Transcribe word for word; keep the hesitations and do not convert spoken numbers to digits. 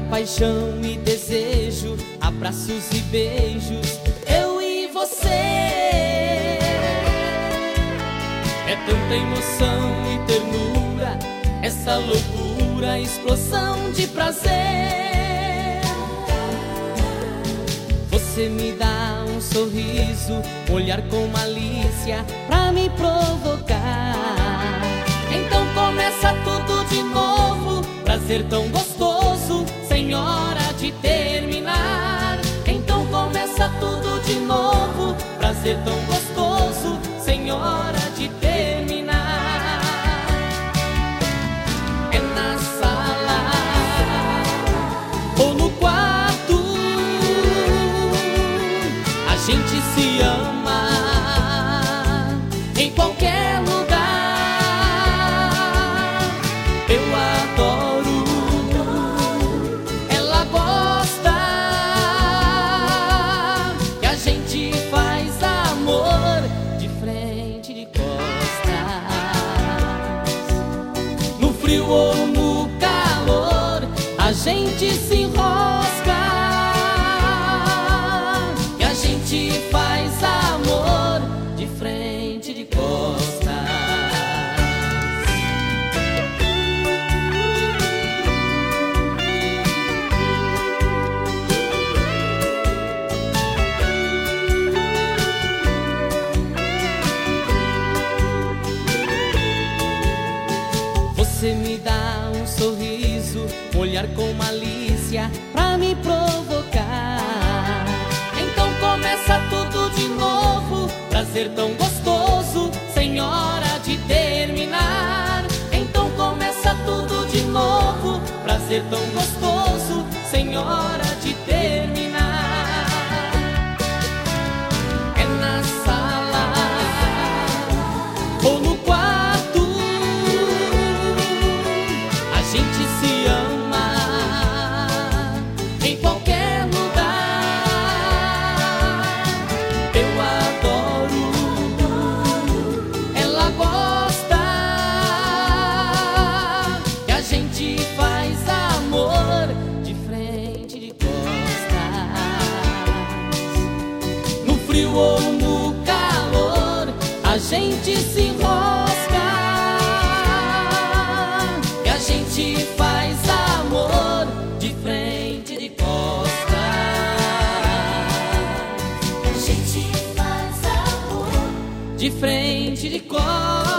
paixão e desejo, abraços e beijos, eu e você. É tanta emoção e ternura, essa loucura, explosão de prazer. Você me dá um sorriso, um olhar com malícia pra me provocar. Então começa tudo de novo, prazer tão gostoso, sem hora de terminar. Então começa tudo de novo, prazer tão gostoso, sem hora de terminar. É na sala ou no quarto, a gente se ama em qualquer lugar. Eu adoro, ela gosta, que a gente faz amor de frente, de costas. No frio ou no calor, a gente se enrosca, que a gente faz amor de frente, de costas. Você me dá um sorriso, um olhar com malícia pra me provocar. Então começa tudo de novo, prazer tão gostoso, sem hora de terminar. Então começa tudo de novo, prazer tão gostoso, sem hora de terminar. É na sala ou no quarto, a gente se ama em qualquer lugar. Eu adoro, ela gosta, que a gente faz amor de frente, de costas. No frio ou no calor, a gente se enrosca, que a gente faz amor de frente, de costas. A gente faz amor de frente, de costas.